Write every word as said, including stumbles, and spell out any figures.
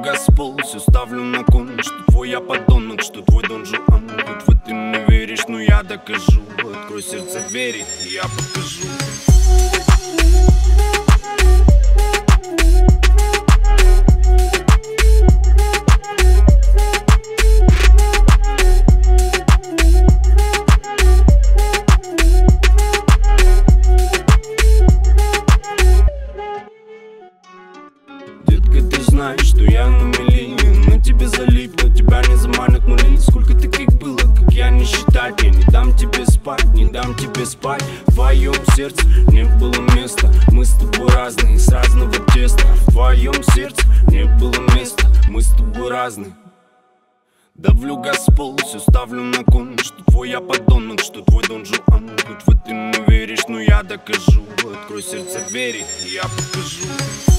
Газпол, все ставлю на кон, что твой я подонок, что твой Дон Жуан. Хоть в это не веришь, но я докажу. Открой сердце двери, я покажу. Детка, ты знаешь, что я на мели, на тебе залип, но тебя не заманят мули. Сколько таких было, как я, не считать. Я не дам тебе спать, не дам тебе спать. В твоем сердце не было места. Мы с тобой разные, с разного теста. В твоем сердце не было места. Мы с тобой разные. Давлю Газпол, все ставлю на кон, что твой я подонок, что твой Дон Жуан. Хоть в это не веришь, но я докажу. Открой сердце двери, я покажу.